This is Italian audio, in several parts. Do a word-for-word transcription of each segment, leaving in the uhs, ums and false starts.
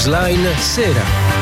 Newsline Sera.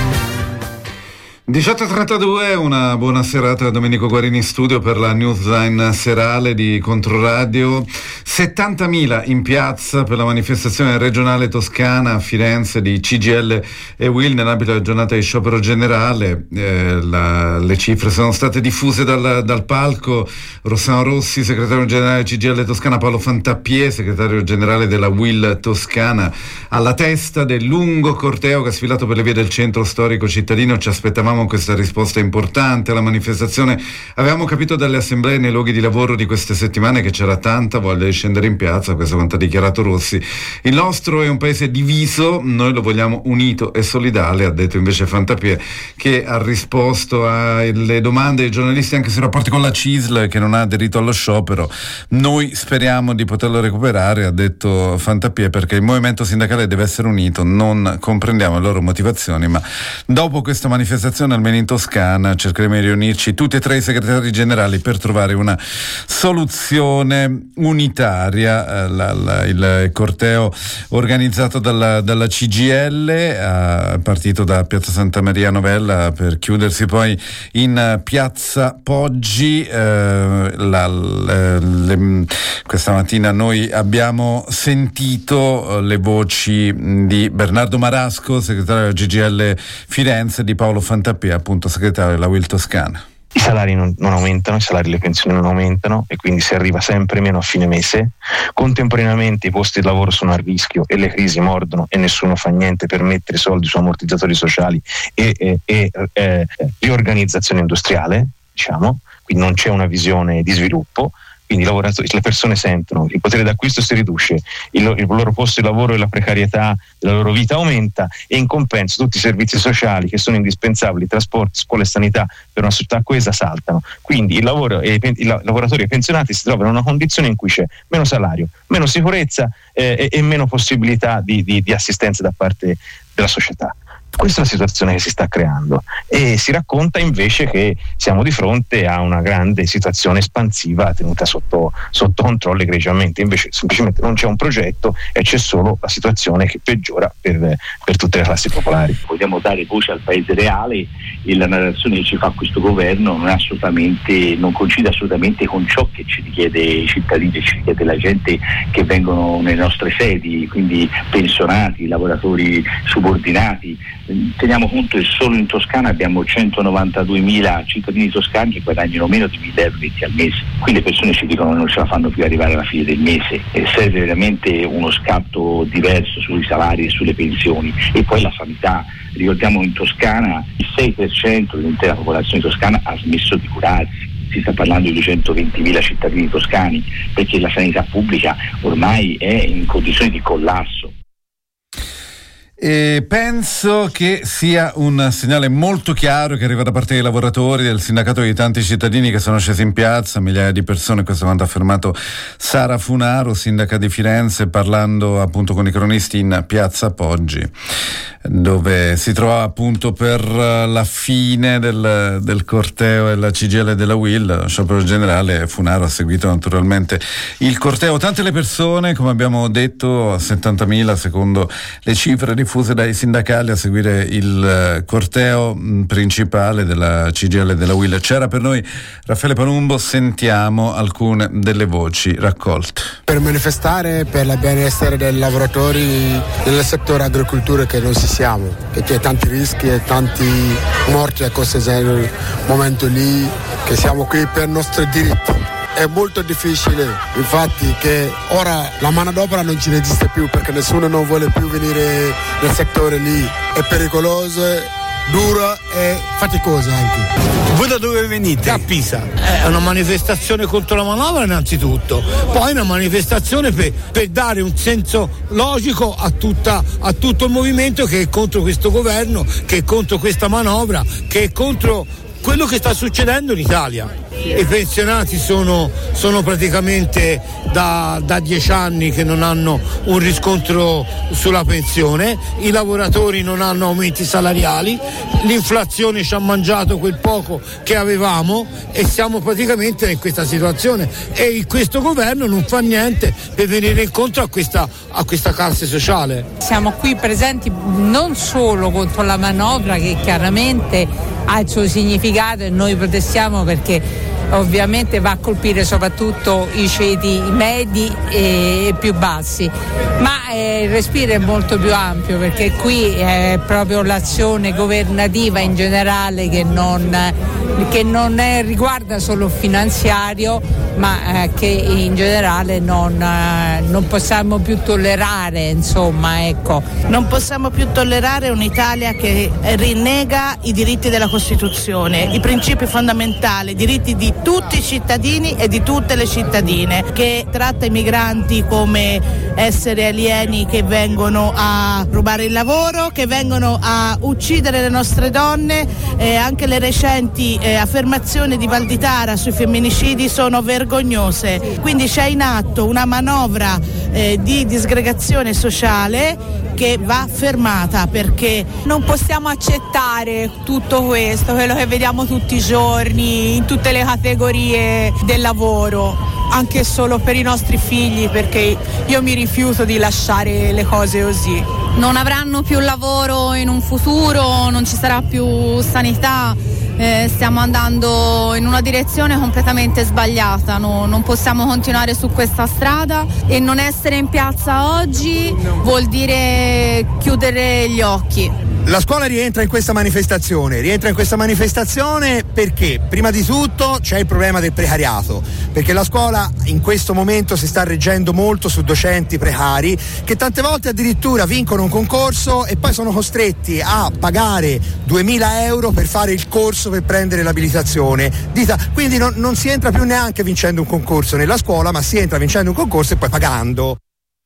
diciotto e trentadue, una buona serata da Domenico Guarini in studio per la Newsline serale di Controradio. settantamila in piazza per la manifestazione regionale toscana a Firenze di C G I L e U I L nell'ambito della giornata di sciopero generale. Eh, la, le cifre sono state diffuse dal, dal palco. Rossano Rossi, segretario generale C G I L Toscana, Paolo Fantappiè, segretario generale della U I L Toscana, alla testa del lungo corteo che ha sfilato per le vie del centro storico cittadino. Ci aspettavamo questa risposta importante alla manifestazione. Avevamo capito dalle assemblee nei luoghi di lavoro di queste settimane che c'era tanta voglia di scendere in piazza, questo quanto ha dichiarato Rossi. Il nostro è un paese diviso, noi lo vogliamo unito e solidale, ha detto invece Fantappiè, che ha risposto alle domande dei giornalisti anche sui rapporti con la C I S L, che non ha aderito allo sciopero. Noi speriamo di poterlo recuperare, ha detto Fantappiè, perché il movimento sindacale deve essere unito, non comprendiamo le loro motivazioni, ma dopo questa manifestazione almeno in Toscana cercheremo di riunirci tutti e tre i segretari generali per trovare una soluzione unitaria. Eh, la, la, il corteo organizzato dalla, dalla C G I L è partito da Piazza Santa Maria Novella per chiudersi poi in Piazza Poggi. Eh, la, le, le, questa mattina noi abbiamo sentito le voci di Bernardo Marasco, segretario della C G I L Firenze, di Paolo Fantappiè, appunto segretario della U I L Toscana. I salari non, non aumentano, i salari e le pensioni non aumentano e quindi si arriva sempre meno a fine mese. Contemporaneamente i posti di lavoro sono a rischio e le crisi mordono e nessuno fa niente per mettere soldi su ammortizzatori sociali e, e, e eh, riorganizzazione industriale, diciamo, quindi non c'è una visione di sviluppo. Quindi i lavoratori, le persone sentono, il potere d'acquisto si riduce, il, il loro posto di lavoro e la precarietà della loro vita aumenta e in compenso tutti i servizi sociali che sono indispensabili, trasporti, scuole e sanità per una società coesa saltano. Quindi il lavoro e i, i lavoratori e i pensionati si trovano in una condizione in cui c'è meno salario, meno sicurezza eh, e, e meno possibilità di, di, di assistenza da parte della società. Questa è la situazione che si sta creando e si racconta invece che siamo di fronte a una grande situazione espansiva tenuta sotto, sotto controllo egregiamente. Invece semplicemente non c'è un progetto e c'è solo la situazione che peggiora per, per tutte le classi popolari. Vogliamo dare voce al paese reale e la narrazione che ci fa questo governo non è assolutamente, non coincide assolutamente con ciò che ci richiede i cittadini, ci richiede la gente che vengono nelle nostre sedi, quindi pensionati, lavoratori subordinati. Teniamo conto che solo in Toscana abbiamo centonovantaduemila cittadini toscani che guadagnano meno di mille euro netti al mese. Qui le persone ci dicono che non ce la fanno più arrivare alla fine del mese e serve veramente uno scatto diverso sui salari e sulle pensioni. E poi la sanità, ricordiamo in Toscana il sei per cento dell'intera popolazione toscana ha smesso di curarsi. Si sta parlando di duecentoventimila cittadini toscani perché la sanità pubblica ormai è in condizioni di collasso. E penso che sia un segnale molto chiaro che arriva da parte dei lavoratori, del sindacato, di tanti cittadini che sono scesi in piazza, migliaia di persone. Questo è quanto ha affermato Sara Funaro, sindaca di Firenze, parlando appunto con i cronisti in Piazza Poggi, dove si trovava appunto per la fine del, del corteo della C G I L e della U I L, sciopero generale. Funaro ha seguito naturalmente il corteo. Tante le persone, come abbiamo detto, settantamila secondo le cifre di diffuse dai sindacali a seguire il corteo principale della C G I L e della U I L. C'era per noi Raffaele Palumbo, sentiamo alcune delle voci raccolte. Per manifestare per il benessere dei lavoratori del settore agricoltura, che non si siamo, che c'è tanti rischi e tanti morti a causa del momento lì, che siamo qui per i nostri diritti. È molto difficile, infatti, che ora la manodopera non ci resiste più perché nessuno non vuole più venire nel settore lì. È pericoloso, dura e faticosa anche. Voi da dove venite? Da Pisa. È una manifestazione contro la manovra innanzitutto, poi una manifestazione per, per dare un senso logico a, tutta, a tutto il movimento che è contro questo governo, che è contro questa manovra, che è contro quello che sta succedendo in Italia. I pensionati sono, sono praticamente da, da dieci anni che non hanno un riscontro sulla pensione, i lavoratori non hanno aumenti salariali, l'inflazione ci ha mangiato quel poco che avevamo e siamo praticamente in questa situazione e questo governo non fa niente per venire incontro a questa, a questa classe sociale. Siamo qui presenti non solo contro la manovra che chiaramente ha il suo significato e noi protestiamo perché ovviamente va a colpire soprattutto i ceti medi e più bassi, ma eh, il respiro è molto più ampio perché qui è proprio l'azione governativa in generale che non, che non è, riguarda solo il finanziario, ma eh, che in generale non, eh, non possiamo più tollerare, insomma, ecco. Non possiamo più tollerare un'Italia che rinnega i diritti della Costituzione, i principi fondamentali, i diritti di tutti i cittadini e di tutte le cittadine, che tratta i migranti come esseri alieni che vengono a rubare il lavoro, che vengono a uccidere le nostre donne. Eh, anche le recenti eh, affermazioni di Valditara sui femminicidi sono vergognose. Quindi c'è in atto una manovra eh, di disgregazione sociale che va fermata, perché non possiamo accettare tutto questo, quello che vediamo tutti i giorni in tutte le categorie del lavoro, anche solo per i nostri figli, perché io mi rifiuto di lasciare le cose così. Non avranno più lavoro in un futuro, non ci sarà più sanità. Eh, stiamo andando in una direzione completamente sbagliata, no, non possiamo continuare su questa strada e non essere in piazza oggi vuol dire chiudere gli occhi. La scuola rientra in questa manifestazione, rientra in questa manifestazione perché prima di tutto c'è il problema del precariato, perché la scuola in questo momento si sta reggendo molto su docenti precari che tante volte addirittura vincono un concorso e poi sono costretti a pagare duemila euro per fare il corso per prendere l'abilitazione. Dita, quindi non, non si entra più neanche vincendo un concorso nella scuola, ma si entra vincendo un concorso e poi pagando.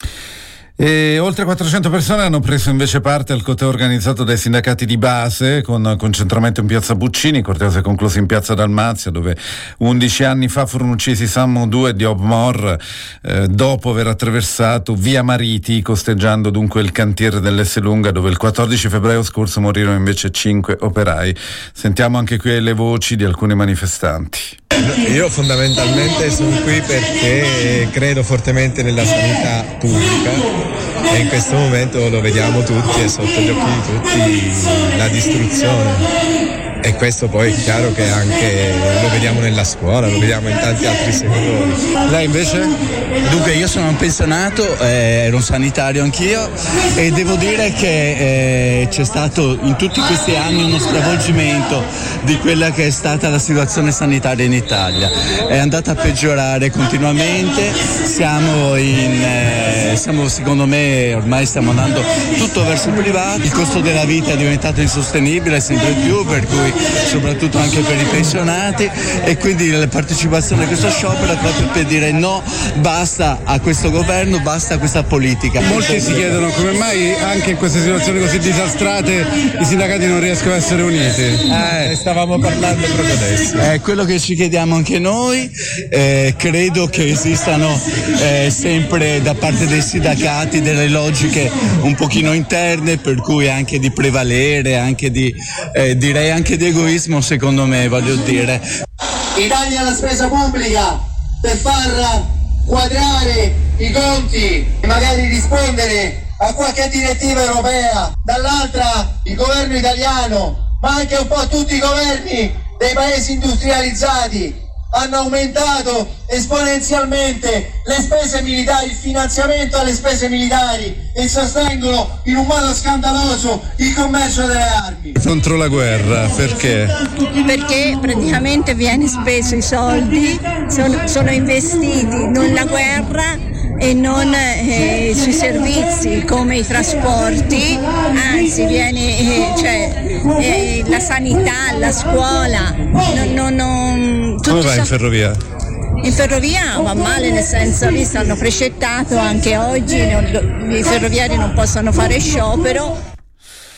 E oltre quattrocento persone hanno preso invece parte al corteo organizzato dai sindacati di base con concentramento in piazza Buccini. Il corteo si è concluso in piazza Dalmazia, dove undici anni fa furono uccisi Sammo due di Obmor eh, dopo aver attraversato via Mariti, costeggiando dunque il cantiere dell'Esselunga, dove il quattordici febbraio scorso morirono invece cinque operai. Sentiamo anche qui le voci di alcuni manifestanti. Io fondamentalmente sono qui perché credo fortemente nella sanità pubblica e in questo momento lo vediamo tutti, è sotto gli occhi di tutti la distruzione. E questo poi è chiaro che anche lo vediamo nella scuola, lo vediamo in tanti altri settori. Lei invece? Dunque io sono un pensionato, eh, ero un sanitario anch'io e devo dire che eh, c'è stato in tutti questi anni uno stravolgimento di quella che è stata la situazione sanitaria in Italia. È andata a peggiorare continuamente, siamo in eh, siamo secondo me ormai stiamo andando tutto verso il privato, il costo della vita è diventato insostenibile sempre più, per cui soprattutto anche per i pensionati, e quindi la partecipazione a questo sciopero è proprio per dire no, basta a questo governo, basta a questa politica. Molti si chiedono come mai anche in queste situazioni così disastrate i sindacati non riescono a essere uniti. Eh, stavamo parlando proprio adesso. È quello che ci chiediamo anche noi, eh, credo che esistano eh, sempre da parte dei sindacati delle logiche un pochino interne, per cui anche di prevalere, anche di eh, direi anche di egoismo, secondo me, voglio dire. I tagli alla spesa pubblica per far quadrare i conti e magari rispondere a qualche direttiva europea, dall'altra il governo italiano, ma anche un po' tutti i governi dei paesi industrializzati hanno aumentato esponenzialmente le spese militari, il finanziamento alle spese militari, e sostengono in un modo scandaloso il commercio delle armi. Contro la guerra, perché? Perché praticamente viene speso i soldi, sono, sono investiti nella guerra e non eh, sui servizi come i trasporti, anzi viene eh, cioè, eh, la sanità, la scuola, non, non, non, come va in ferrovia? In ferrovia va male, nel senso, visto hanno precettato anche oggi, non, i ferroviari non possono fare sciopero.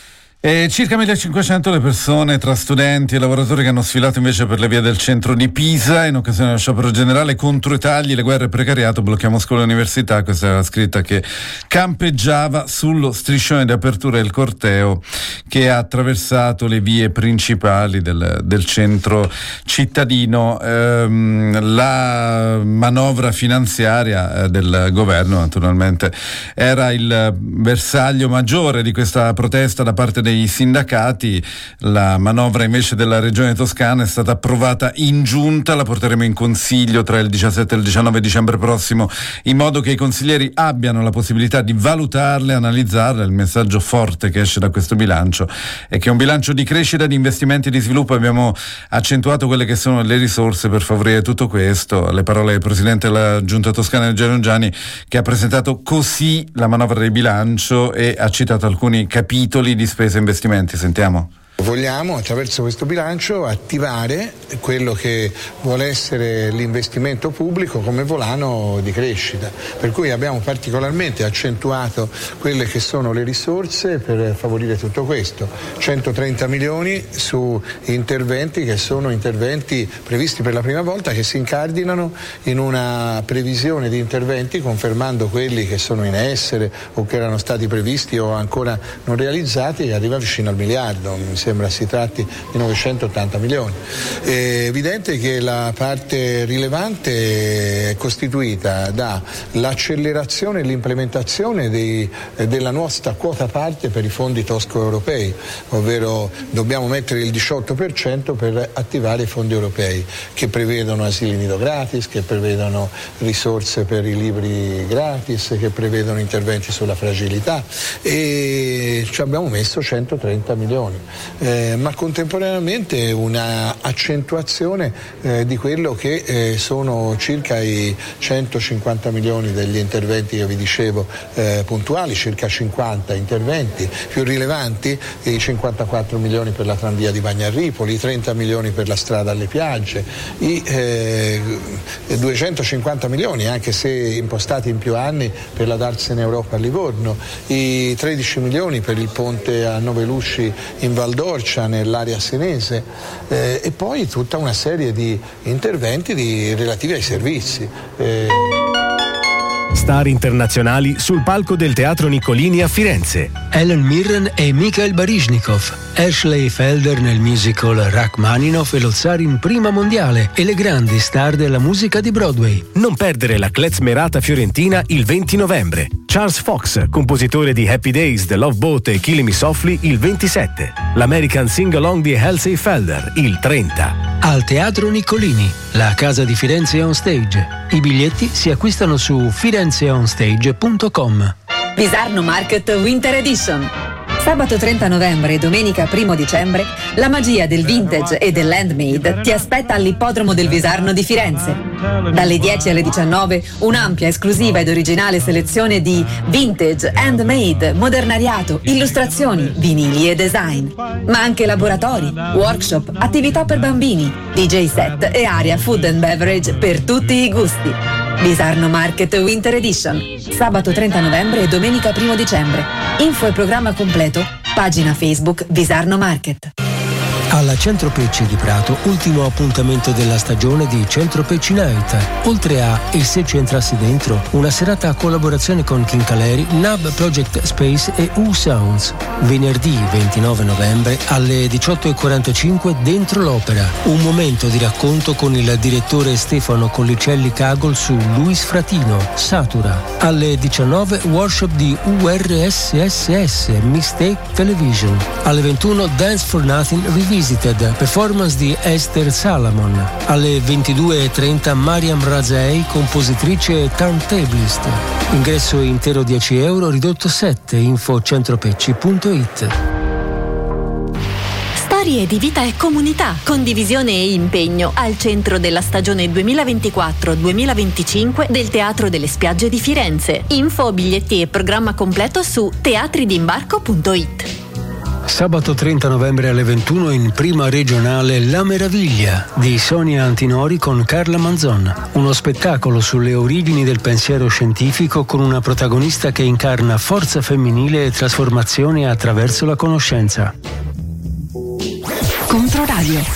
E circa millecinquecento le persone tra studenti e lavoratori che hanno sfilato invece per le vie del centro di Pisa in occasione dello sciopero generale contro i tagli, le guerre e il precariato. Blocchiamo scuole e università. Questa era la scritta che campeggiava sullo striscione di apertura del corteo che ha attraversato le vie principali del, del centro cittadino. Ehm, la manovra finanziaria del governo naturalmente era il bersaglio maggiore di questa protesta da parte dei i sindacati. La manovra invece della regione Toscana è stata approvata in giunta, la porteremo in consiglio tra il diciassette e il diciannove dicembre prossimo in modo che i consiglieri abbiano la possibilità di valutarle, analizzarle. Il messaggio forte che esce da questo bilancio è che è un bilancio di crescita, di investimenti e di sviluppo. Abbiamo accentuato quelle che sono le risorse per favorire tutto questo. Le parole del presidente della giunta toscana Eugenio Giani, che ha presentato così la manovra di bilancio e ha citato alcuni capitoli di spese investimenti. Sentiamo. Vogliamo attraverso questo bilancio attivare quello che vuole essere l'investimento pubblico come volano di crescita, per cui abbiamo particolarmente accentuato quelle che sono le risorse per favorire tutto questo. centotrenta milioni su interventi che sono interventi previsti per la prima volta, che si incardinano in una previsione di interventi confermando quelli che sono in essere o che erano stati previsti o ancora non realizzati, che arriva vicino al miliardo. Mi sembra si tratti di novecentottanta milioni. È evidente che la parte rilevante è costituita dall'accelerazione e l'implementazione dei, della nostra quota parte per i fondi tosco-europei, ovvero dobbiamo mettere il diciotto per cento per attivare i fondi europei che prevedono asili nido gratis, che prevedono risorse per i libri gratis, che prevedono interventi sulla fragilità, e ci abbiamo messo centotrenta milioni. Eh, ma contemporaneamente una accentuazione eh, di quello che eh, sono circa i centocinquanta milioni degli interventi che vi dicevo eh, puntuali, circa cinquanta interventi più rilevanti, i cinquantaquattro milioni per la tranvia di Bagnarripoli, i trenta milioni per la strada alle piagge, i eh, duecentocinquanta milioni, anche se impostati in più anni, per la Darsena Europa a Livorno, i tredici milioni per il ponte a Novelusci in Val d'Orcia nell'area senese, eh, e poi tutta una serie di interventi di, relativi ai servizi. Eh... Star internazionali sul palco del Teatro Niccolini a Firenze. Helen Mirren e Mikhail Baryshnikov, Ashley Felder nel musical Rachmaninoff e lo zar in prima mondiale e le grandi star della musica di Broadway. Non perdere la Klezmerata fiorentina il venti novembre. Charles Fox, compositore di Happy Days, The Love Boat e Killing Me Softly il ventisette. L'American Sing-Along di Halsey Felder il trenta. Al Teatro Niccolini, la casa di Firenze On Stage. I biglietti si acquistano su firenze on stage punto com. Visarno Market Winter Edition. Sabato trenta novembre e domenica primo dicembre la magia del vintage e dell'handmade ti aspetta all'ippodromo del Visarno di Firenze. Dalle dieci alle diciannove un'ampia, esclusiva ed originale selezione di vintage, handmade, modernariato, illustrazioni, vinili e design. Ma anche laboratori, workshop, attività per bambini, D J set e area food and beverage per tutti i gusti. Visarno Market Winter Edition, sabato trenta novembre e domenica primo dicembre. Info e programma completo, pagina Facebook Visarno Market. Alla Centro Pecci di Prato, ultimo appuntamento della stagione di Centro Pecci Night. Oltre a E se ci entrassi dentro, una serata a collaborazione con King Caleri, Nab Project Space e U Sounds. Venerdì ventinove novembre alle diciotto e quarantacinque dentro l'Opera. Un momento di racconto con il direttore Stefano Collicelli Cagol su Luis Fratino, Satura. Alle diciannove workshop di U R S S S, Mistake Television. Alle ventuno Dance for Nothing Revisited, performance di Esther Salamon. Alle ventidue e trenta Mariam Razei, compositrice e turntablist. Ingresso intero dieci euro, ridotto sette. Info centropecci punto it. Storie di vita e comunità, condivisione e impegno al centro della stagione duemilaventiquattro duemilaventicinque del Teatro delle Spiagge di Firenze. Info, biglietti e programma completo su teatridimbarco punto it. Sabato trenta novembre alle ventuno in prima regionale La Meraviglia di Sonia Antinori con Carla Manzon. Uno spettacolo sulle origini del pensiero scientifico con una protagonista che incarna forza femminile e trasformazione attraverso la conoscenza. Controradio.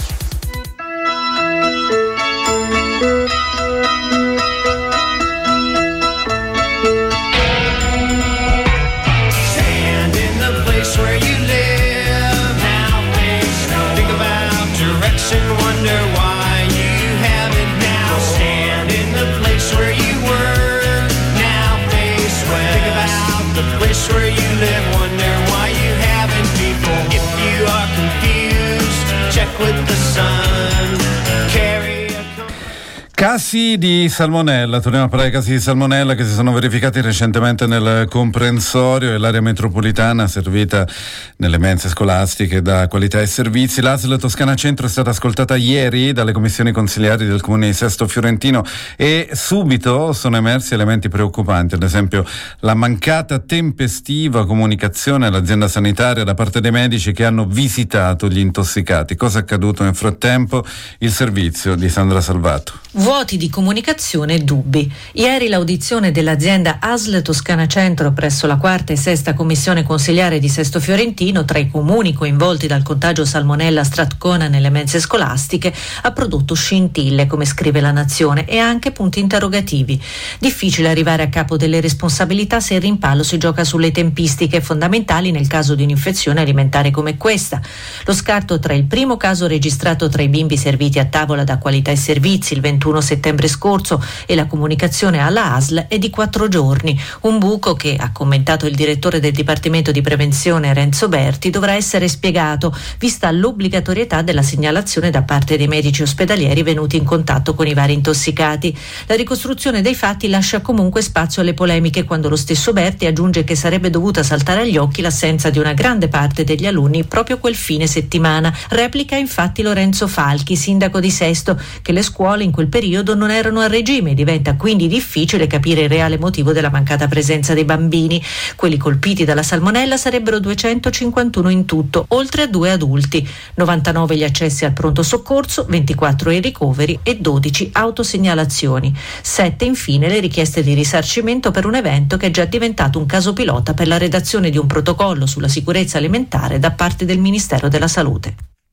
Casi di salmonella, torniamo a parlare di casi di salmonella che si sono verificati recentemente nel comprensorio e l'area metropolitana servita nelle mense scolastiche da Qualità e Servizi. L'A S L Toscana Centro è stata ascoltata ieri dalle commissioni consiliari del comune di Sesto Fiorentino e subito sono emersi elementi preoccupanti, ad esempio la mancata tempestiva comunicazione all'azienda sanitaria da parte dei medici che hanno visitato gli intossicati. Cosa è accaduto nel frattempo? Il servizio di Sandra Salvato. Vuoti di comunicazione e dubbi. Ieri l'audizione dell'azienda A S L Toscana Centro presso la quarta e sesta commissione consiliare di Sesto Fiorentino, tra i comuni coinvolti dal contagio salmonella Stratcona nelle mense scolastiche, ha prodotto scintille, come scrive La Nazione, e anche punti interrogativi. Difficile arrivare a capo delle responsabilità se il rimpallo si gioca sulle tempistiche fondamentali nel caso di un'infezione alimentare come questa. Lo scarto tra il primo caso registrato tra i bimbi serviti a tavola da Qualità e Servizi il ventuno settembre scorso e la comunicazione alla A S L è di quattro giorni, un buco che, ha commentato il direttore del Dipartimento di Prevenzione Renzo Berti, dovrà essere spiegato vista l'obbligatorietà della segnalazione da parte dei medici ospedalieri venuti in contatto con i vari intossicati. La ricostruzione dei fatti lascia comunque spazio alle polemiche quando lo stesso Berti aggiunge che sarebbe dovuta saltare agli occhi l'assenza di una grande parte degli alunni proprio quel fine settimana. Replica infatti Lorenzo Falchi, sindaco di Sesto, che le scuole in quel periodo non erano a regime e diventa quindi difficile capire il reale motivo della mancata presenza dei bambini. Quelli colpiti dalla salmonella sarebbero duecentocinquantuno in tutto, oltre a due adulti, novantanove gli accessi al pronto soccorso, ventiquattro i ricoveri e dodici autosegnalazioni. Sette infine le richieste di risarcimento per un evento che è già diventato un caso pilota per la redazione di un protocollo sulla sicurezza alimentare da parte del Ministero della Salute.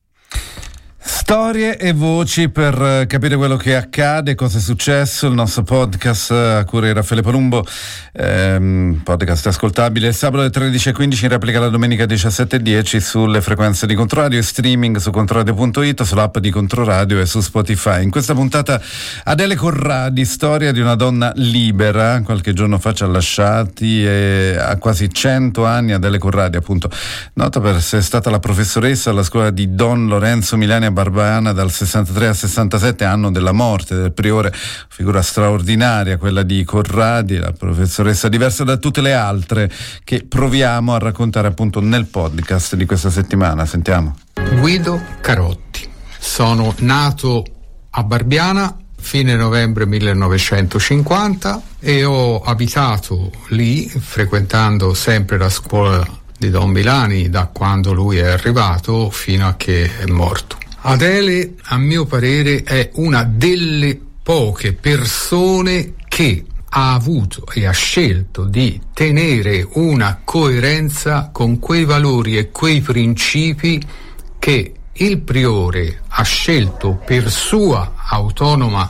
Storie e voci per capire quello che accade, cosa è successo. Il nostro podcast a cura di Raffaele Palumbo, ehm, podcast ascoltabile sabato alle tredici e quindici, in replica la domenica diciassette e dieci sulle frequenze di Controradio e streaming su controradio punto it, sull'app di Controradio e su Spotify. In questa puntata Adele Corradi, storia di una donna libera. Qualche giorno fa ci ha lasciati e ha quasi cento anni. Adele Corradi, appunto, nota per essere stata la professoressa alla scuola di Don Lorenzo Milani a Barbana dal sessantatré al sessantasette, anno della morte del priore. Figura straordinaria quella di Corradi, la professoressa diversa da tutte le altre che proviamo a raccontare appunto nel podcast di questa settimana. Sentiamo. Guido Carotti. Sono nato a Barbiana fine novembre millenovecentocinquanta e ho abitato lì frequentando sempre la scuola di Don Milani da quando lui è arrivato fino a che è morto. Adele, a mio parere, è una delle poche persone che ha avuto e ha scelto di tenere una coerenza con quei valori e quei principi che il priore ha scelto per sua autonoma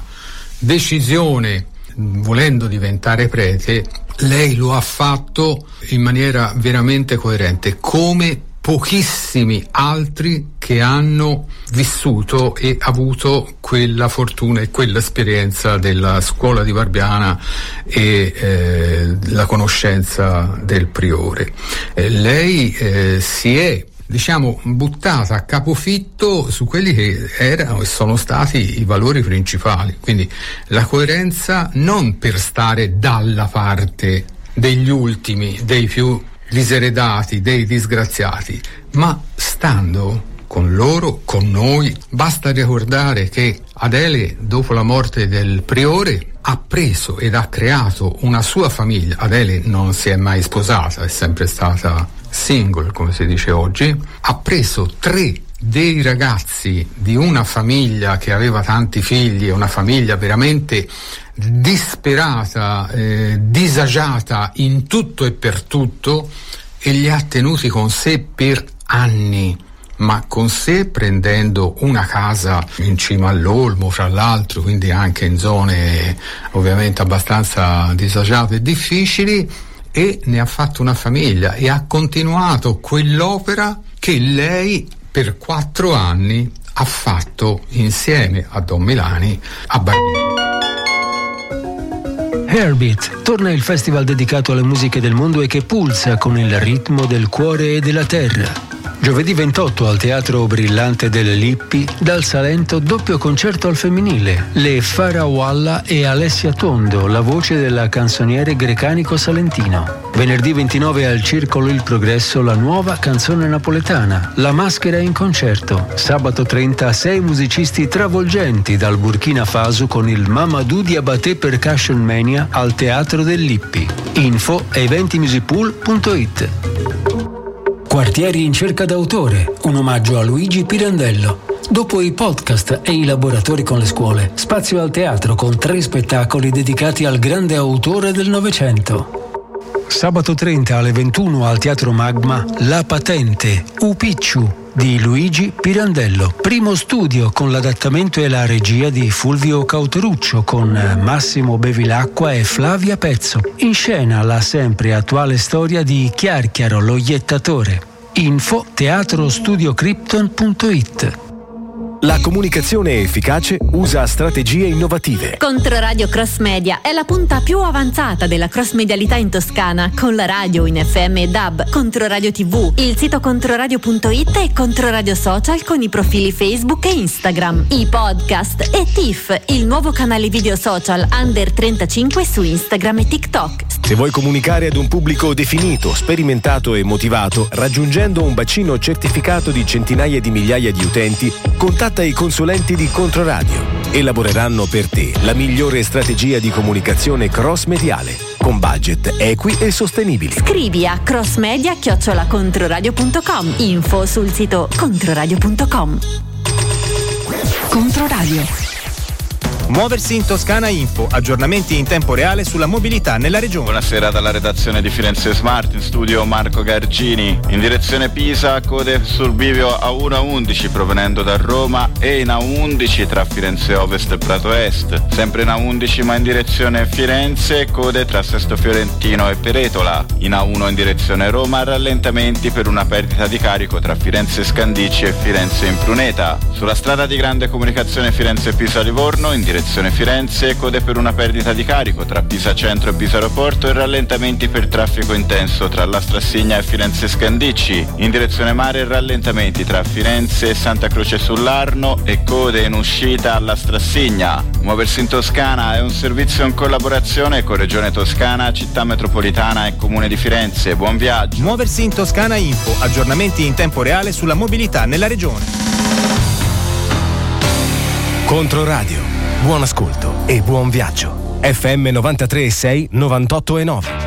decisione, volendo diventare prete. Lei lo ha fatto in maniera veramente coerente, come pochissimi altri che hanno vissuto e avuto quella fortuna e quell'esperienza della scuola di Barbiana e eh, la conoscenza del priore. Eh, lei eh, si è diciamo buttata a capofitto su quelli che erano e sono stati i valori principali, quindi la coerenza non per stare dalla parte degli ultimi, dei più diseredati, dei disgraziati, ma stando con loro, con noi. Basta ricordare che Adele, dopo la morte del priore, ha preso ed ha creato una sua famiglia. Adele non si è mai sposata, è sempre stata single, come si dice oggi, ha preso tre dei ragazzi di una famiglia che aveva tanti figli, una famiglia veramente disperata, eh, disagiata in tutto e per tutto, e li ha tenuti con sé per anni, ma con sé prendendo una casa in cima all'Olmo, fra l'altro, quindi anche in zone ovviamente abbastanza disagiate e difficili, e ne ha fatto una famiglia e ha continuato quell'opera che lei per quattro anni ha fatto insieme a Don Milani a Barbiana. Heartbeat torna il festival dedicato alle musiche del mondo e che pulsa con il ritmo del cuore e della terra. Giovedì ventotto al Teatro Brillante delle Lippi, dal Salento doppio concerto al femminile, le Farawalla e Alessia Tondo, la voce della canzoniere grecanico-salentino. Venerdì ventinove al Circolo Il Progresso la nuova canzone napoletana, La Maschera in concerto. Sabato trenta sei musicisti travolgenti dal Burkina Faso con il Mamadou Diabaté Percussion Mania al Teatro del Lippi. Info eventimusipool punto it. Quartieri in cerca d'autore, un omaggio a Luigi Pirandello. Dopo i podcast e i laboratori con le scuole, spazio al teatro con tre spettacoli dedicati al grande autore del Novecento. Sabato trenta alle ventuno al Teatro Magma, La Patente, Upicciu di Luigi Pirandello. Primo studio con l'adattamento e la regia di Fulvio Cauteruccio con Massimo Bevilacqua e Flavia Pezzo. In scena la sempre attuale storia di Chiarchiaro lo iettatore. Info teatrostudiocrypton punto it. La comunicazione efficace usa strategie innovative. Controradio Cross Media è la punta più avanzata della cross medialità in Toscana, con la radio in F M e D A B, Controradio tivù, il sito controradio punto it e Controradio Social con i profili Facebook e Instagram, i podcast e T I F, il nuovo canale video social under trentacinque su Instagram e TikTok. Se vuoi comunicare ad un pubblico definito, sperimentato e motivato, raggiungendo un bacino certificato di centinaia di migliaia di utenti, contatta i consulenti di Controradio. Elaboreranno per te la migliore strategia di comunicazione cross-mediale, con budget equi e sostenibili. Scrivi a crossmedia chiocciola controradio punto com. Info sul sito controradio punto com. Controradio. Muoversi in Toscana Info, aggiornamenti in tempo reale sulla mobilità nella regione. Buonasera dalla redazione di Firenze Smart, in studio Marco Gargini. In direzione Pisa, code sul bivio A uno A undici provenendo da Roma e in A undici tra Firenze Ovest e Prato Est. Sempre in A undici ma in direzione Firenze, code tra Sesto Fiorentino e Peretola. In A uno in direzione Roma, rallentamenti per una perdita di carico tra Firenze Scandicci e Firenze Impruneta. Sulla strada di grande comunicazione Firenze-Pisa-Livorno, in direzione Firenze, code per una perdita di carico tra Pisa Centro e Pisa Aeroporto e rallentamenti per traffico intenso tra la Strassigna e Firenze Scandicci. In direzione mare, rallentamenti tra Firenze e Santa Croce sull'Arno e code in uscita alla Strassigna. Muoversi in Toscana è un servizio in collaborazione con Regione Toscana, Città Metropolitana e Comune di Firenze. Buon viaggio. Muoversi in Toscana Info, aggiornamenti in tempo reale sulla mobilità nella regione. Controradio. Buon ascolto e buon viaggio. F M novantatré e sei, novantotto e nove.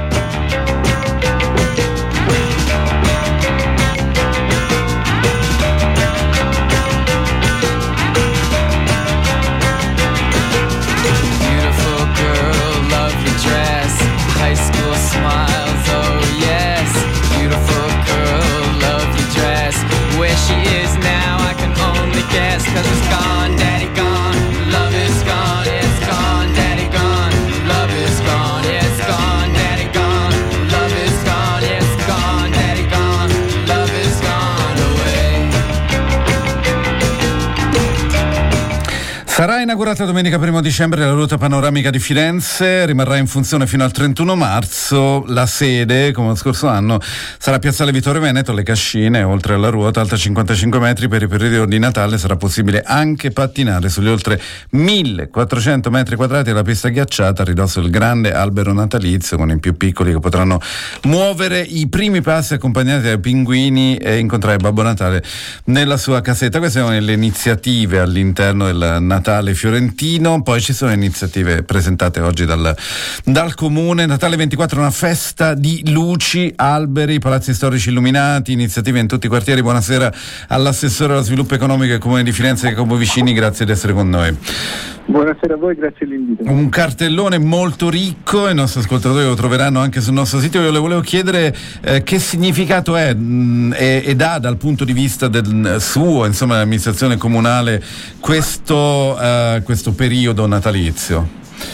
Sarà inaugurata domenica primo dicembre la ruota panoramica di Firenze, rimarrà in funzione fino al trentuno marzo. La sede, come lo scorso anno, sarà Piazzale Vittorio Veneto, Le Cascine. Oltre alla ruota alta cinquantacinque metri, per i periodi di Natale sarà possibile anche pattinare sugli oltre millequattrocento metri quadrati della pista ghiacciata a ridosso del grande albero natalizio, con i più piccoli che potranno muovere i primi passi accompagnati dai pinguini e incontrare Babbo Natale nella sua casetta. Queste sono le iniziative all'interno del Natale Natale fiorentino. Poi ci sono iniziative presentate oggi dal, dal Comune. Natale ventiquattro, una festa di luci, alberi, palazzi storici illuminati, iniziative in tutti i quartieri. Buonasera all'assessore allo sviluppo economico del Comune di Firenze, Jacopo Vicini, grazie di essere con noi. Buonasera a voi, grazie dell'invito. Un cartellone molto ricco, i nostri ascoltatori lo troveranno anche sul nostro sito. Io le volevo chiedere eh, che significato è mh, ed ha dal punto di vista del suo, insomma, dell'amministrazione comunale questo, eh, questo periodo natalizio.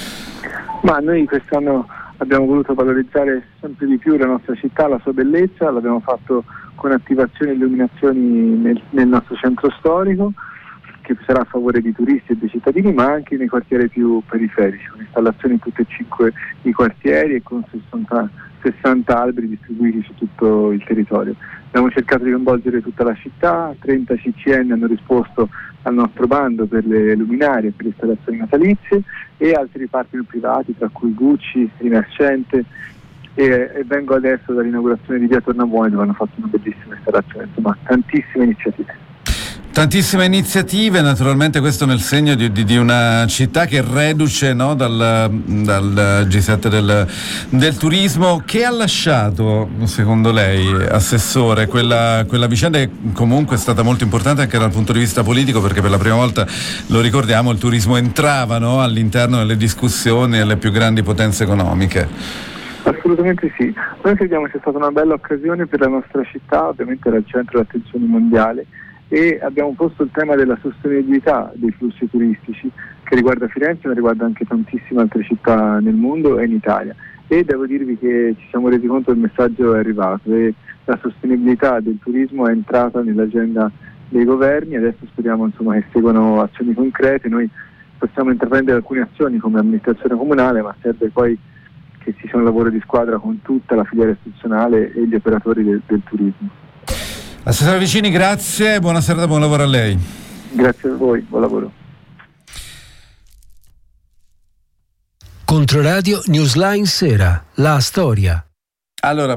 Ma noi quest'anno abbiamo voluto valorizzare sempre di più la nostra città, la sua bellezza. L'abbiamo fatto con attivazioni e illuminazioni nel, nel nostro centro storico, che sarà a favore di turisti e dei cittadini, ma anche nei quartieri più periferici, con installazioni in tutti e cinque i quartieri e con sessanta, sessanta alberi distribuiti su tutto il territorio. Abbiamo cercato di coinvolgere tutta la città, trenta C C N hanno risposto al nostro bando per le luminarie e per le installazioni natalizie, e altri partner privati, tra cui Gucci, Rinascente, e, e vengo adesso dall'inaugurazione di Via Tornabuoni, dove hanno fatto una bellissima installazione. Insomma, tantissime iniziative. Tantissime iniziative, naturalmente questo nel segno di, di, di una città che è reduce, no, dal, dal G sette del, del turismo. Che ha lasciato, secondo lei, assessore, quella, quella vicenda che comunque è stata molto importante anche dal punto di vista politico, perché per la prima volta, lo ricordiamo, il turismo entrava, no, all'interno delle discussioni delle più grandi potenze economiche. Assolutamente sì, noi crediamo sia stata una bella occasione per la nostra città, ovviamente era al centro dell'attenzione mondiale, e abbiamo posto il tema della sostenibilità dei flussi turistici, che riguarda Firenze ma riguarda anche tantissime altre città nel mondo e in Italia, e devo dirvi che ci siamo resi conto che il messaggio è arrivato e la sostenibilità del turismo è entrata nell'agenda dei governi. Adesso speriamo, insomma, che seguano azioni concrete. Noi possiamo intraprendere alcune azioni come amministrazione comunale, ma serve poi che ci sia un lavoro di squadra con tutta la filiera istituzionale e gli operatori del, del turismo. Assessore Vicini, grazie, buona serata, buon lavoro a lei. Grazie a voi, buon lavoro. Controradio Newsline Sera, la storia. Allora,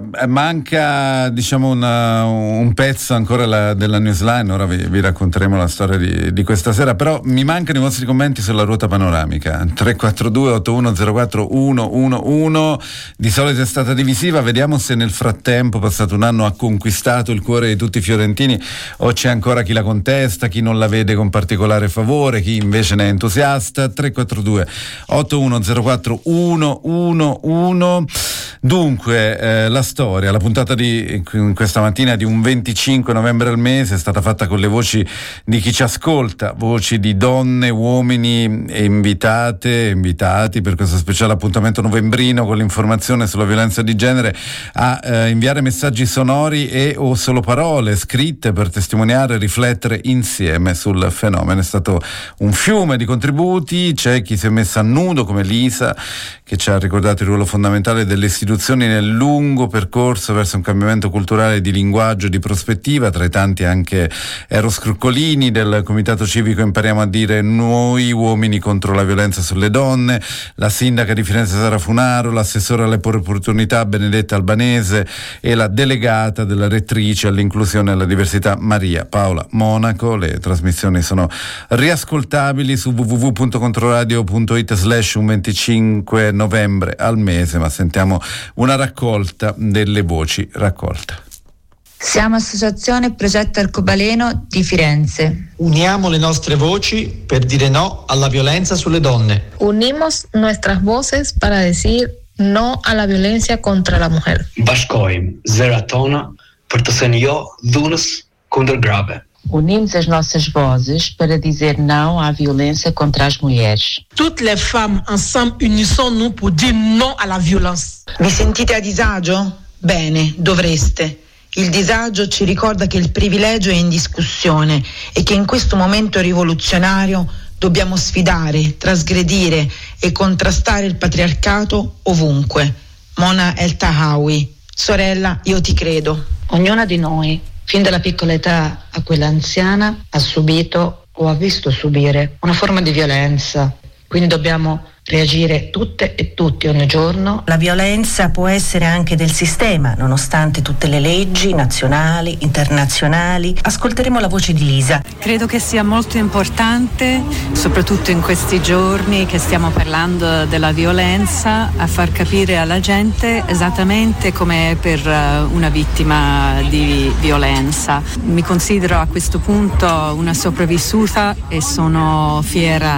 manca, diciamo, una, un pezzo ancora la, della Newsline, ora vi, vi racconteremo la storia di, di questa sera, però mi mancano i vostri commenti sulla ruota panoramica. Tre quattro due otto uno zero quattro uno uno uno, di solito è stata divisiva, vediamo se nel frattempo, passato un anno, ha conquistato il cuore di tutti i fiorentini o c'è ancora chi la contesta, chi non la vede con particolare favore, chi invece ne è entusiasta. Tre quattro due otto uno zero quattro uno uno uno. Dunque, eh, la storia, la puntata di questa mattina di un venticinque novembre al mese è stata fatta con le voci di chi ci ascolta, voci di donne, uomini e invitate, invitati per questo speciale appuntamento novembrino con l'informazione sulla violenza di genere, a eh, inviare messaggi sonori e o solo parole scritte per testimoniare e riflettere insieme sul fenomeno. È stato un fiume di contributi, c'è chi si è messa a nudo come Lisa, che ci ha ricordato il ruolo fondamentale delle istituzioni nel lungo percorso verso un cambiamento culturale di linguaggio e di prospettiva. Tra i tanti anche Eros Croccolini del Comitato Civico Impariamo a dire noi uomini contro la violenza sulle donne, la sindaca di Firenze Sara Funaro, l'assessore alle pari opportunità Benedetta Albanese e la delegata della rettrice all'inclusione e alla diversità Maria Paola Monaco. Le trasmissioni sono riascoltabili su w w w punto controradio punto it slash un venticinque novembre al mese, ma sentiamo una raccolta delle voci raccolte. Siamo Associazione Progetto Arcobaleno di Firenze. Uniamo le nostre voci per dire no alla violenza sulle donne. Unimos nuestras voces para decir no a la violencia contra la mujer. Bashkojmë zërat tona për të thënë jo dhunës kundër grave. Unimos as nossas vozes para dizer não à violência contra as mulheres. Toutes les femmes ensemble unissons-nous pour dire non à la violence. Vi sentite a disagio? Bene, dovreste. Il disagio ci ricorda che il privilegio è in discussione e che in questo momento rivoluzionario dobbiamo sfidare, trasgredire e contrastare il patriarcato ovunque. Mona El Tahawi. Sorella, io ti credo. Ognuna di noi, fin dalla piccola età a quella anziana, ha subito o ha visto subire una forma di violenza. Quindi dobbiamo reagire tutte e tutti ogni giorno. La violenza può essere anche del sistema, nonostante tutte le leggi nazionali, internazionali. Ascolteremo la voce di Lisa. Credo che sia molto importante soprattutto in questi giorni che stiamo parlando della violenza, a far capire alla gente esattamente come è per una vittima di violenza. Mi considero a questo punto una sopravvissuta e sono fiera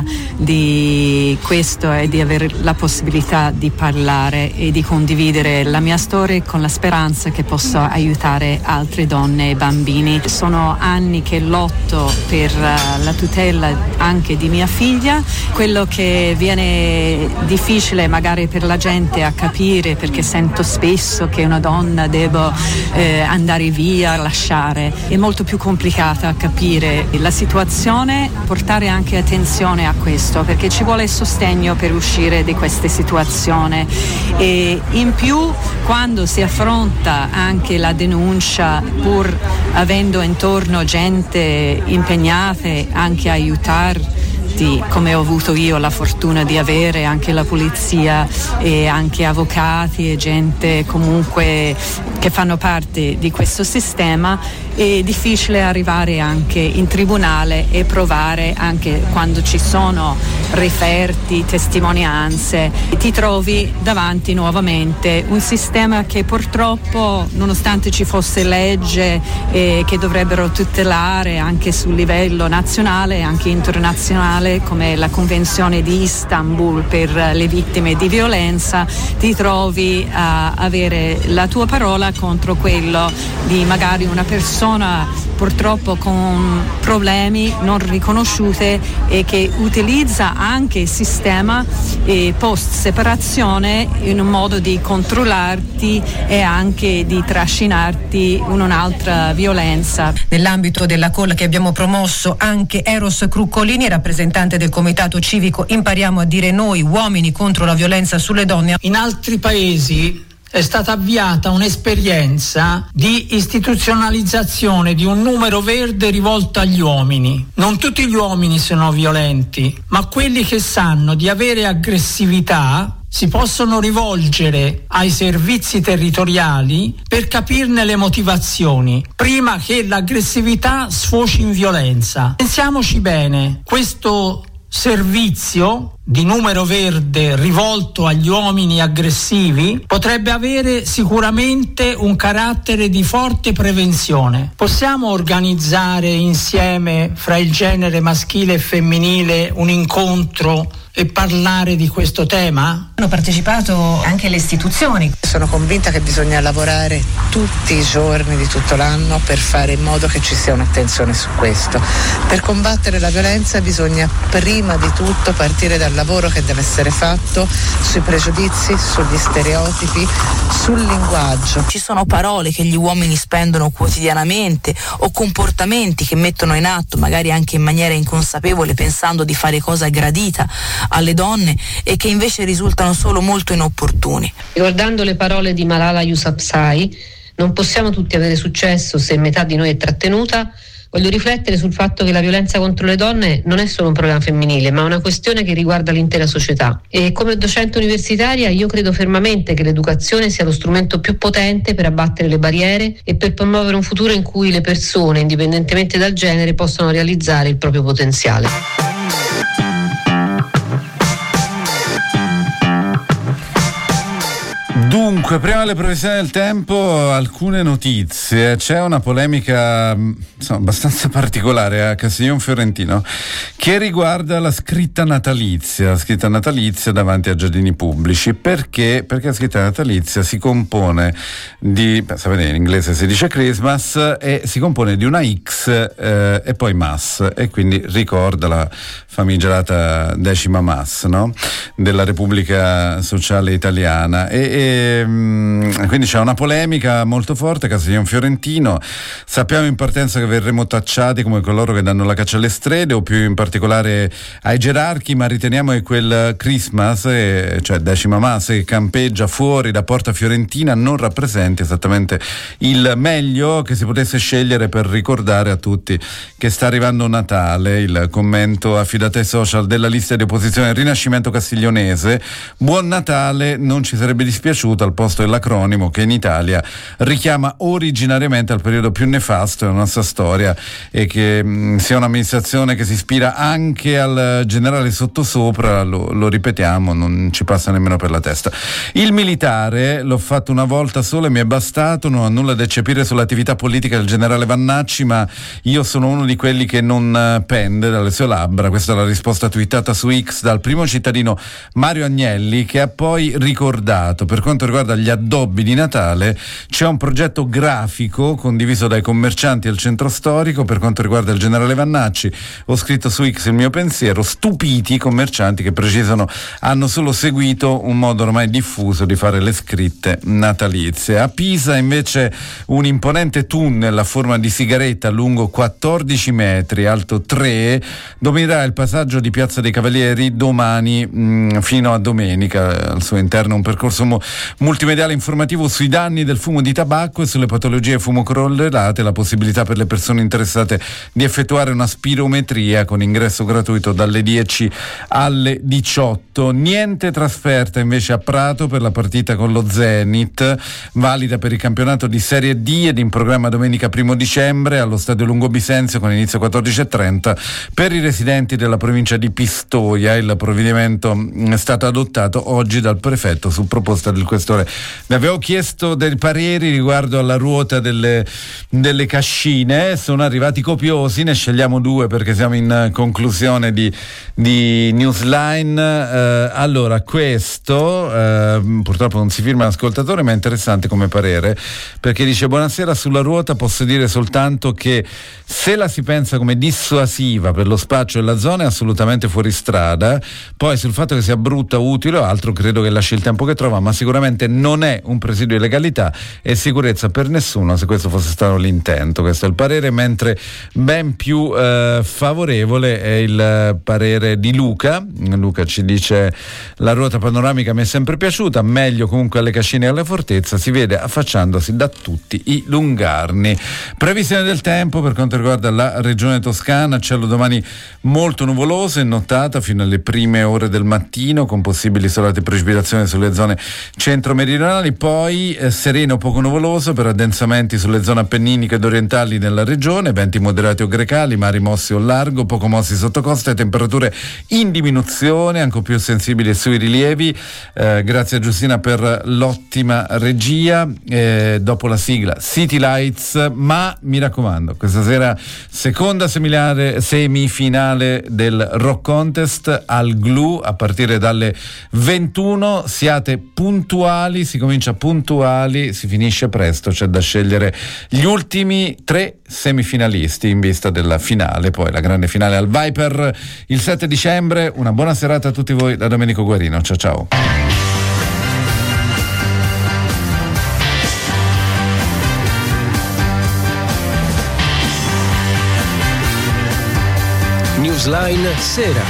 di questo e di avere la possibilità di parlare e di condividere la mia storia con la speranza che possa aiutare altre donne e bambini. Sono anni che lotto per la tutela anche di mia figlia. Quello che viene difficile magari per la gente a capire, perché sento spesso che una donna deve eh, andare via, lasciare, è molto più complicata a capire la situazione, portare anche attenzione a questo, perché ci vuole sostegno per uscire di queste situazioni. E in più, quando si affronta anche la denuncia, pur avendo intorno gente impegnata anche a aiutare, come ho avuto io la fortuna di avere anche la polizia e anche avvocati e gente comunque che fanno parte di questo sistema, è difficile arrivare anche in tribunale e provare, anche quando ci sono referti, testimonianze, ti trovi davanti nuovamente un sistema che purtroppo, nonostante ci fosse legge eh, che dovrebbero tutelare anche sul livello nazionale e anche internazionale, come la Convenzione di Istanbul per le vittime di violenza, ti trovi a avere la tua parola contro quello di magari una persona purtroppo con problemi non riconosciute e che utilizza anche il sistema eh, post separazione in un modo di controllarti e anche di trascinarti in un'altra violenza. Nell'ambito della call che abbiamo promosso, anche Eros Cruccolini, rappresentante del comitato civico Impariamo a dire noi, uomini contro la violenza sulle donne. In altri paesi è stata avviata un'esperienza di istituzionalizzazione di un numero verde rivolto agli uomini. Non tutti gli uomini sono violenti, ma quelli che sanno di avere aggressività si possono rivolgere ai servizi territoriali per capirne le motivazioni, prima che l'aggressività sfoci in violenza. Pensiamoci bene, questo servizio di numero verde rivolto agli uomini aggressivi potrebbe avere sicuramente un carattere di forte prevenzione. Possiamo organizzare insieme fra il genere maschile e femminile un incontro e parlare di questo tema? Hanno partecipato anche le istituzioni. Sono convinta che bisogna lavorare tutti i giorni di tutto l'anno per fare in modo che ci sia un'attenzione su questo. Per combattere la violenza bisogna prima di tutto partire dal lavoro che deve essere fatto sui pregiudizi, sugli stereotipi, sul linguaggio. Ci sono parole che gli uomini spendono quotidianamente o comportamenti che mettono in atto magari anche in maniera inconsapevole pensando di fare cosa gradita alle donne e che invece risultano solo molto inopportuni. Ricordando le parole di Malala Yousafzai, non possiamo tutti avere successo se metà di noi è trattenuta. Voglio riflettere sul fatto che la violenza contro le donne non è solo un problema femminile, ma una questione che riguarda l'intera società. E come docente universitaria io credo fermamente che l'educazione sia lo strumento più potente per abbattere le barriere e per promuovere un futuro in cui le persone, indipendentemente dal genere, possano realizzare il proprio potenziale. Dunque, prima delle previsioni del tempo, alcune notizie. C'è una polemica insomma, abbastanza particolare a Castiglion Fiorentino che riguarda la scritta natalizia, la scritta natalizia davanti a giardini pubblici. Perché? Perché la scritta natalizia si compone di, sapete in inglese si dice Christmas, e si compone di una X eh, e poi Mass, e quindi ricorda la famigerata decima Mass, no? Della Repubblica Sociale Italiana. E, e quindi c'è una polemica molto forte a Castiglion Fiorentino. Sappiamo in partenza che verremo tacciati come coloro che danno la caccia alle strade, o più in particolare ai gerarchi, ma riteniamo che quel Christmas, eh, cioè decima Mass, che campeggia fuori da Porta Fiorentina, non rappresenti esattamente il meglio che si potesse scegliere per ricordare a tutti che sta arrivando Natale. Il commento affidato ai social della lista di opposizione Rinascimento Castiglionese: buon Natale, non ci sarebbe dispiaciuto al posto dell'acronimo, che in Italia richiama originariamente al periodo più nefasto della nostra storia, e che mh, sia un'amministrazione che si ispira anche al generale sottosopra, lo, lo ripetiamo, non ci passa nemmeno per la testa. Il militare l'ho fatto una volta sola e mi è bastato, non ho nulla da eccepire sull'attività politica del generale Vannacci, ma io sono uno di quelli che non pende dalle sue labbra. Questa è la risposta twittata su X dal primo cittadino Mario Agnelli, che ha poi ricordato: per quanto riguarda gli addobbi di Natale c'è un progetto grafico condiviso dai commercianti al centro storico. Per quanto riguarda il generale Vannacci, ho scritto su X il mio pensiero, stupiti i commercianti che precisano hanno solo seguito un modo ormai diffuso di fare le scritte natalizie. A Pisa invece un imponente tunnel a forma di sigaretta lungo quattordici metri, alto tre, dominerà il passaggio di Piazza dei Cavalieri domani mh, fino a domenica. Al suo interno un percorso mo- multimediale informativo sui danni del fumo di tabacco e sulle patologie fumo-correlate, la possibilità per le persone interessate di effettuare una spirometria con ingresso gratuito dalle dieci alle diciotto. Niente trasferta invece a Prato per la partita con lo Zenit, valida per il campionato di Serie D ed in programma domenica primo dicembre allo stadio Lungo Bisenzio con inizio quattordici e trenta per i residenti della provincia di Pistoia. Il provvedimento è stato adottato oggi dal prefetto su proposta del questore. Vi avevo chiesto dei pareri riguardo alla ruota delle, delle cascine, sono arrivati copiosi, ne scegliamo due perché siamo in conclusione di, di Newsline. Eh, allora, questo eh, purtroppo non si firma l'ascoltatore, ma è interessante come parere, perché dice: buonasera, sulla ruota posso dire soltanto che se la si pensa come dissuasiva per lo spaccio della zona è assolutamente fuori strada. Poi sul fatto che sia brutta, utile o altro, credo che lasci il tempo che trova, ma sicuramente non è un presidio di legalità e sicurezza per nessuno, se questo fosse stato l'intento. Questo è il parere, mentre ben più eh, favorevole è il parere di Luca. Luca ci dice: la ruota panoramica mi è sempre piaciuta, meglio comunque alle Cascine e alla Fortezza, si vede affacciandosi da tutti i lungarni. Previsione del tempo per quanto riguarda la regione toscana: cielo domani molto nuvoloso e nottata fino alle prime ore del mattino, con possibili isolate precipitazioni sulle zone centro-meridionali, poi eh, sereno poco nuvoloso per addensamenti sulle zone appenniniche ed orientali della regione, venti moderati o grecali, mari mossi o largo, poco mossi sotto costa e temperature in diminuzione, ancora più sensibili sui rilievi. Eh, grazie a Giustina per l'ottima regia. Eh, dopo la sigla City Lights, ma mi raccomando, questa sera seconda semifinale, semifinale del Rock Contest al Glue a partire dalle ventuno. Siate puntuali, si comincia puntuali, si finisce presto, c'è da scegliere gli ultimi tre semifinalisti in vista della finale, poi la grande finale al Viper il sette dicembre. Una buona serata a tutti voi da Domenico Guarino, ciao ciao. Newsline Sera.